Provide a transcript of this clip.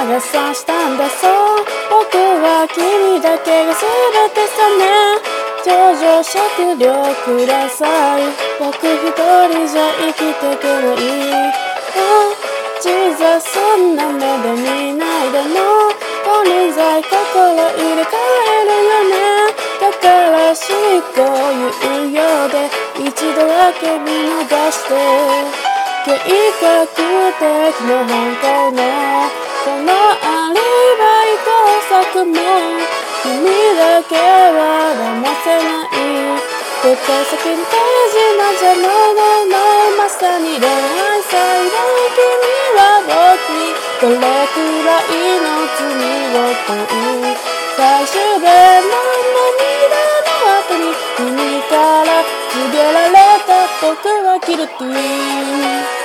がさしたんだそう僕は君だけが全てさね上々食料ください僕一人じゃ生きてけない実はそんな目で見ないでも金剤心入れ替えるよねだからしいこういうようで一度だけ見逃して計画的な犯行のこのアリバイ工作も君だけは騙せない手先の手品じゃないまさに恋愛最大君は僕にどれくらいの罪を問う最終での涙の後に君から告げられた僕はギルティー